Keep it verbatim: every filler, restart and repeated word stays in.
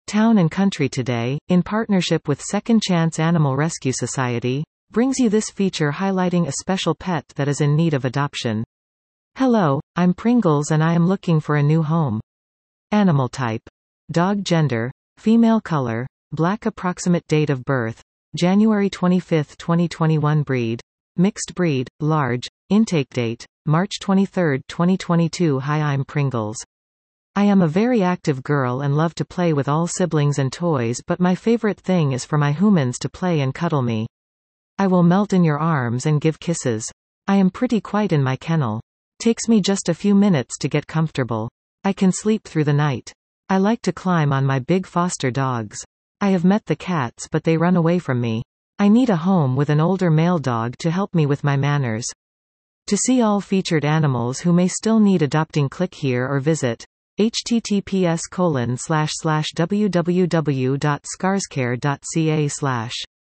Town and Country Today, in partnership with Second Chance Animal Rescue Society, brings you this feature highlighting a special pet that is in need of adoption. Hello, I'm Pringles and I am looking for a new home. Animal type. Dog gender. Female color. Black. Approximate date of birth. January twenty-fifth, twenty twenty-one. Breed. Mixed breed, large. Intake date. March twenty-third, twenty twenty-two. Hi, I'm Pringles. I am a very active girl and love to play with all siblings and toys, but my favorite thing is for my humans to play and cuddle me. I will melt in your arms and give kisses. I am pretty quiet in my kennel. Takes me just a few minutes to get comfortable. I can sleep through the night. I like to climb on my big foster dogs. I have met the cats but they run away from me. I need a home with an older male dog to help me with my manners. To see all featured animals who may still need adopting, click here or visit https colon slash slash www dot scarscare dot ca slash